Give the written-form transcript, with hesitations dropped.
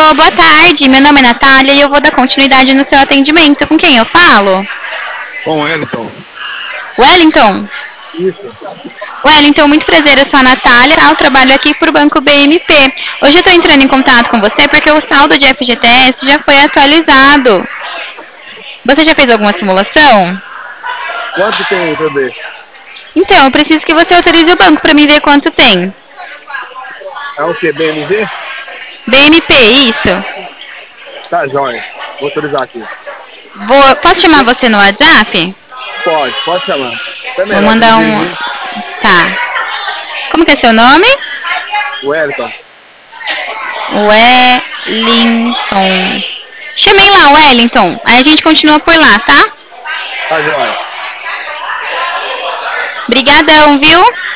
Alô, boa tarde. Meu nome é Natália e eu vou dar continuidade no seu atendimento. Com quem eu falo? Com o Wellington. Wellington? Isso. Wellington, muito prazer. Eu sou a Natália. Eu trabalho aqui para o Banco BMP. Hoje eu estou entrando em contato com você porque o saldo de FGTS já foi atualizado. Você já fez alguma simulação? Quanto tem aí pra ver? Então, eu preciso que você autorize o banco para me ver quanto tem. É o que? BMV? BMP, isso. Tá, jóia. Vou autorizar aqui. Posso chamar você no WhatsApp? Pode chamar. Até Vou melhor, tem que mandar um. dirigir. Tá. Como que é seu nome? Wellington. Wellington. Chamei lá, Wellington. Aí a gente continua por lá, tá? Tá, jóia. Brigadão, viu?